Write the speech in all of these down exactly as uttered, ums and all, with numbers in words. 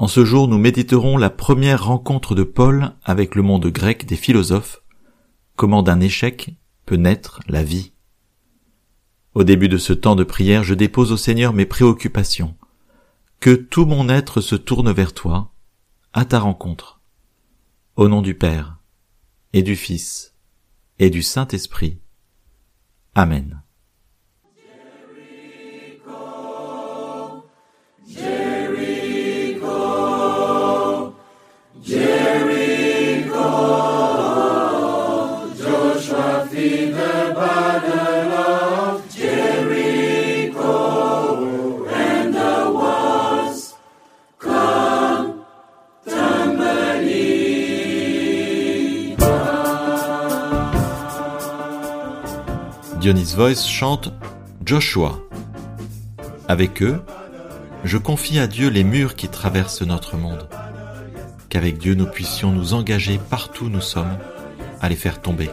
En ce jour, nous méditerons la première rencontre de Paul avec le monde grec des philosophes, comment d'un échec peut naître la vie. Au début de ce temps de prière, je dépose au Seigneur mes préoccupations. Que tout mon être se tourne vers toi, à ta rencontre. Au nom du Père, et du Fils, et du Saint-Esprit. Amen. Dionys Voice chante Joshua. Avec eux, je confie à Dieu les murs qui traversent notre monde. Qu'avec Dieu nous puissions nous engager partout où nous sommes à les faire tomber.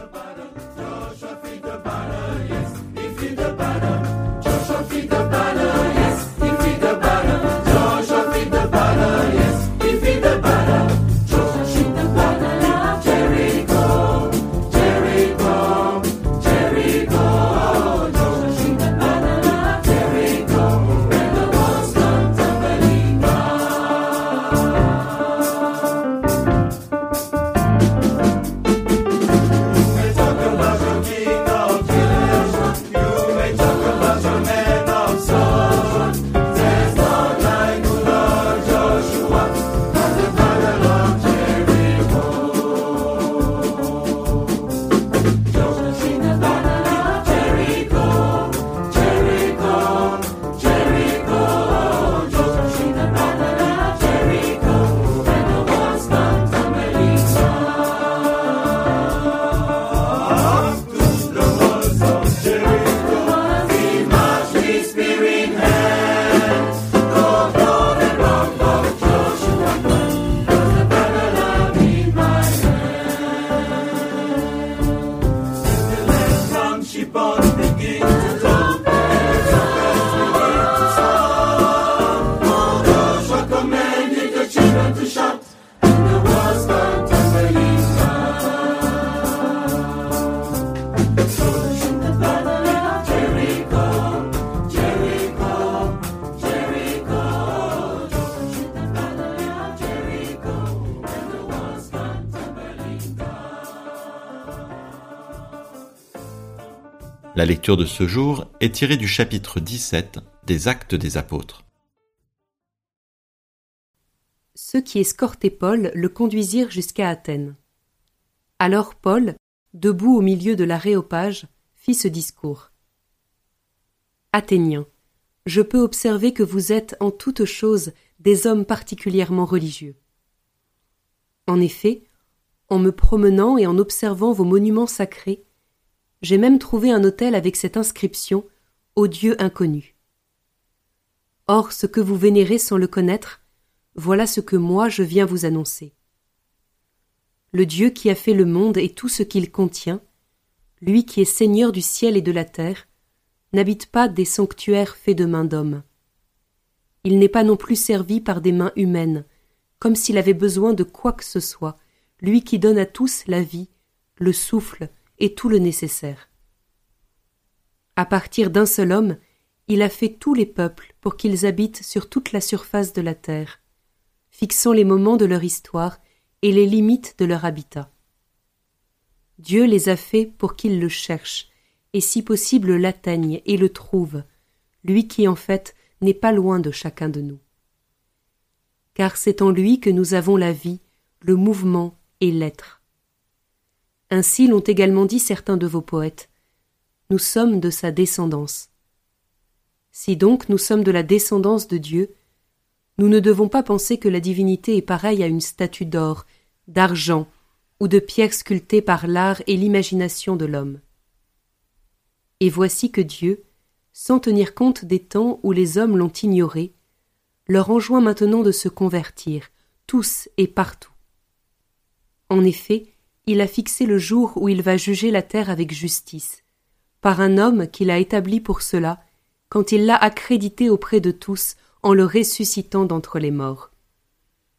La lecture de ce jour est tirée du chapitre dix-sept des Actes des Apôtres. Ceux qui escortaient Paul le conduisirent jusqu'à Athènes. Alors Paul, debout au milieu de l'aréopage, fit ce discours. Athéniens, je peux observer que vous êtes en toutes choses des hommes particulièrement religieux. En effet, en me promenant et en observant vos monuments sacrés, j'ai même trouvé un autel avec cette inscription « Au Dieu inconnu ». Or, ce que vous vénérez sans le connaître, voilà ce que moi je viens vous annoncer. Le Dieu qui a fait le monde et tout ce qu'il contient, lui qui est Seigneur du ciel et de la terre, n'habite pas des sanctuaires faits de mains d'hommes. Il n'est pas non plus servi par des mains humaines, comme s'il avait besoin de quoi que ce soit, lui qui donne à tous la vie, le souffle et tout le nécessaire. À partir d'un seul homme, il a fait tous les peuples pour qu'ils habitent sur toute la surface de la terre, fixant les moments de leur histoire et les limites de leur habitat. Dieu les a faits pour qu'ils le cherchent, et si possible l'atteignent et le trouvent, lui qui en fait n'est pas loin de chacun de nous. Car c'est en lui que nous avons la vie, le mouvement et l'être. Ainsi l'ont également dit certains de vos poètes. Nous sommes de sa descendance. Si donc nous sommes de la descendance de Dieu, nous ne devons pas penser que la divinité est pareille à une statue d'or, d'argent ou de pierre sculptée par l'art et l'imagination de l'homme. Et voici que Dieu, sans tenir compte des temps où les hommes l'ont ignoré, leur enjoint maintenant de se convertir, tous et partout. En effet, il a fixé le jour où il va juger la terre avec justice, par un homme qu'il a établi pour cela, quand il l'a accrédité auprès de tous en le ressuscitant d'entre les morts.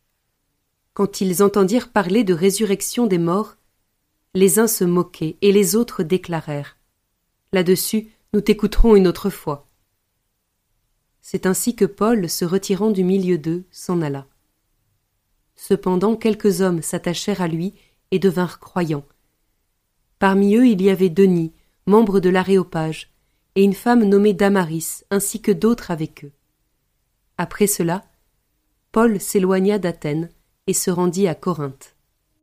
Quand ils entendirent parler de résurrection des morts, les uns se moquaient et les autres déclarèrent « Là-dessus, nous t'écouterons une autre fois. » C'est ainsi que Paul, se retirant du milieu d'eux, s'en alla. Cependant, quelques hommes s'attachèrent à lui et devinrent croyants. Parmi eux, il y avait Denis, membre de l'Aréopage, et une femme nommée Damaris, ainsi que d'autres avec eux. Après cela, Paul s'éloigna d'Athènes et se rendit à Corinthe.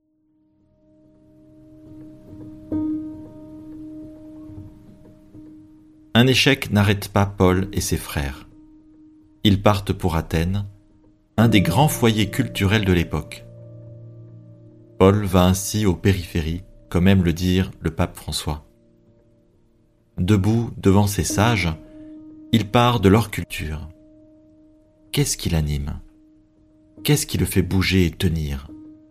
Un échec n'arrête pas Paul et ses frères. Ils partent pour Athènes, un des grands foyers culturels de l'époque. Paul va ainsi aux périphéries, comme aime le dire le pape François. Debout devant ces sages, il part de leur culture. Qu'est-ce qui l'anime ? Qu'est-ce qui le fait bouger et tenir ?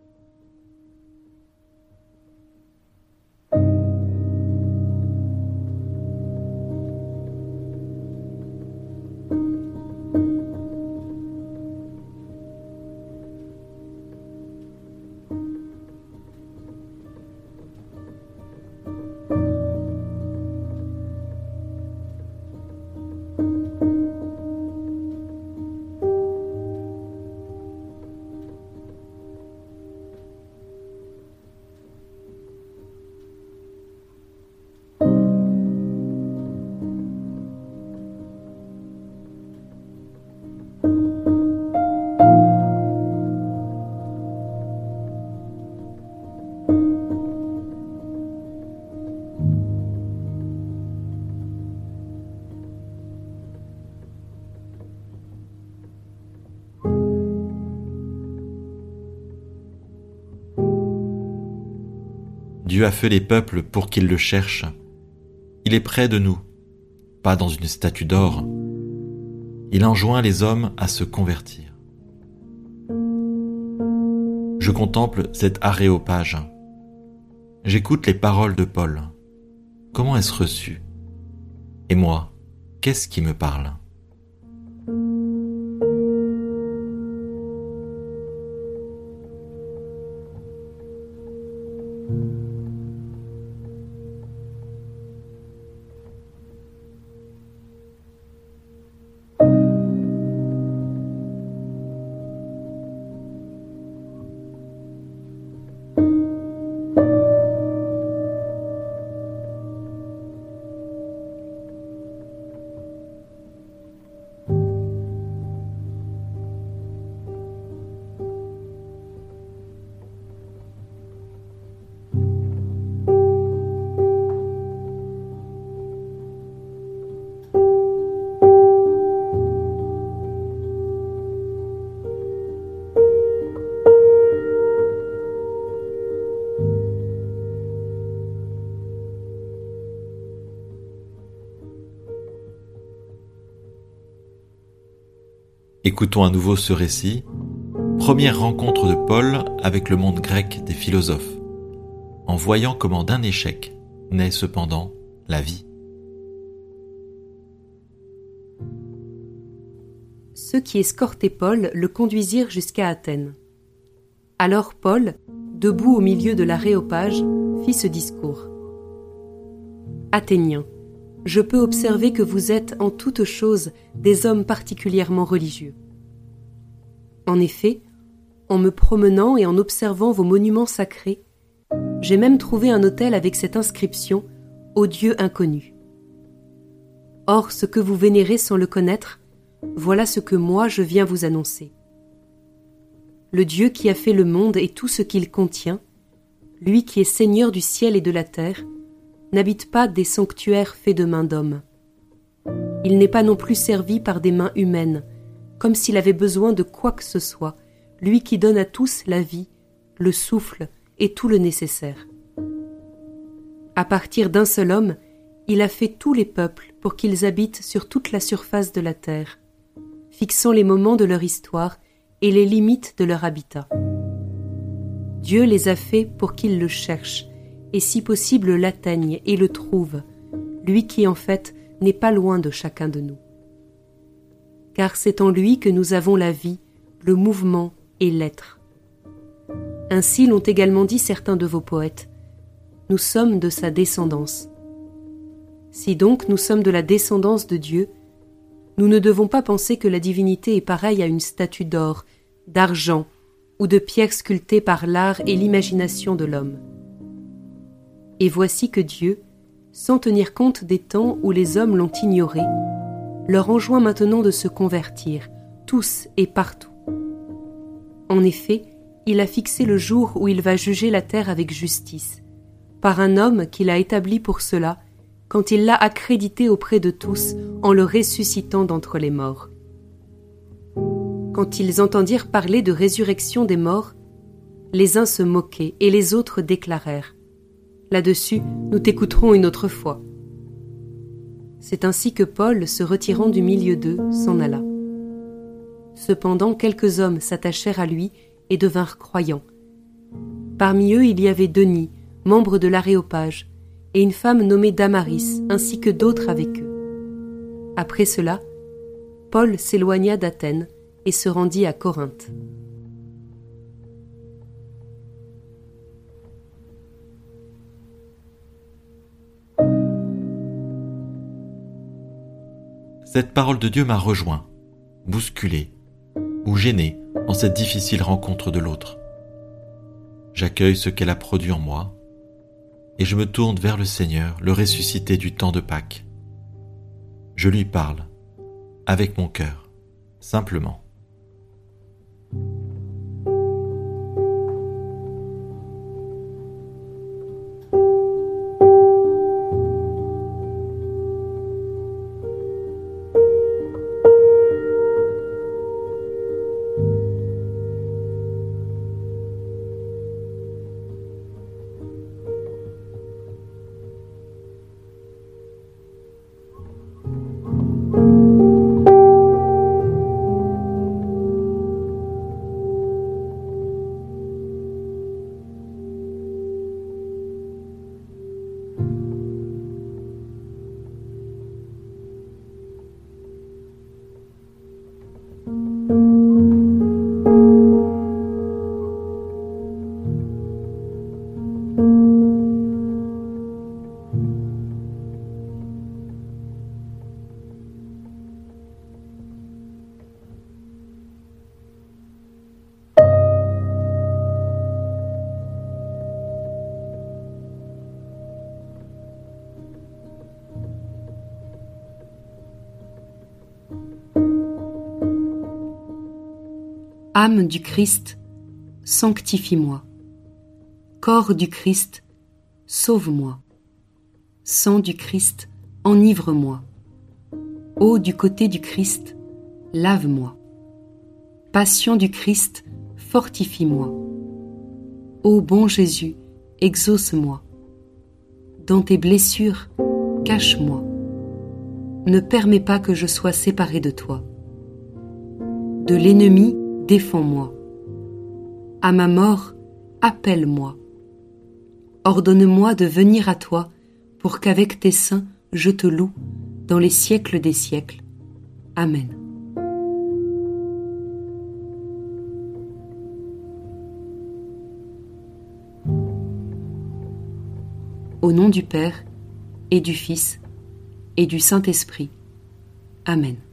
Dieu a fait les peuples pour qu'ils le cherchent. Il est près de nous, pas dans une statue d'or. Il enjoint les hommes à se convertir. Je contemple cet aréopage. J'écoute les paroles de Paul. Comment est-ce reçu ? Et moi, qu'est-ce qui me parle ? Écoutons à nouveau ce récit, première rencontre de Paul avec le monde grec des philosophes, en voyant comment d'un échec naît cependant la vie. Ceux qui escortaient Paul le conduisirent jusqu'à Athènes. Alors Paul, debout au milieu de l'Aréopage, fit ce discours. « Athéniens, je peux observer que vous êtes en toutes choses des hommes particulièrement religieux. En effet, en me promenant et en observant vos monuments sacrés, j'ai même trouvé un autel avec cette inscription « Au Dieu inconnu ». Or, ce que vous vénérez sans le connaître, voilà ce que moi je viens vous annoncer. Le Dieu qui a fait le monde et tout ce qu'il contient, lui qui est Seigneur du ciel et de la terre, n'habite pas des sanctuaires faits de mains d'hommes. Il n'est pas non plus servi par des mains humaines, comme s'il avait besoin de quoi que ce soit, lui qui donne à tous la vie, le souffle et tout le nécessaire. À partir d'un seul homme, il a fait tous les peuples pour qu'ils habitent sur toute la surface de la terre, fixant les moments de leur histoire et les limites de leur habitat. Dieu les a faits pour qu'ils le cherchent, et si possible l'atteignent et le trouvent, lui qui en fait n'est pas loin de chacun de nous. Car c'est en lui que nous avons la vie, le mouvement et l'être. Ainsi l'ont également dit certains de vos poètes. Nous sommes de sa descendance. Si donc nous sommes de la descendance de Dieu, nous ne devons pas penser que la divinité est pareille à une statue d'or, d'argent ou de pierre sculptée par l'art et l'imagination de l'homme. Et voici que Dieu, sans tenir compte des temps où les hommes l'ont ignoré, leur enjoint maintenant de se convertir, tous et partout. En effet, il a fixé le jour où il va juger la terre avec justice, par un homme qu'il a établi pour cela, quand il l'a accrédité auprès de tous en le ressuscitant d'entre les morts. Quand ils entendirent parler de résurrection des morts, les uns se moquaient et les autres déclarèrent « Là-dessus, nous t'écouterons une autre fois. » C'est ainsi que Paul, se retirant du milieu d'eux, s'en alla. Cependant, quelques hommes s'attachèrent à lui et devinrent croyants. Parmi eux, il y avait Denis, membre de l'Aréopage, et une femme nommée Damaris, ainsi que d'autres avec eux. Après cela, Paul s'éloigna d'Athènes et se rendit à Corinthe. Cette parole de Dieu m'a rejoint, bousculé ou gêné en cette difficile rencontre de l'autre. J'accueille ce qu'elle a produit en moi et je me tourne vers le Seigneur, le ressuscité du temps de Pâques. Je lui parle, avec mon cœur, simplement. Âme du Christ, sanctifie-moi. Corps du Christ, sauve-moi. Sang du Christ, enivre-moi. Eau du côté du Christ, lave-moi. Passion du Christ, fortifie-moi. Ô bon Jésus, exauce-moi. Dans tes blessures, cache-moi. Ne permets pas que je sois séparé de toi. De l'ennemi, défends-moi. À ma mort, appelle-moi. Ordonne-moi de venir à toi pour qu'avec tes saints je te loue dans les siècles des siècles. Amen. Au nom du Père et du Fils et du Saint-Esprit. Amen.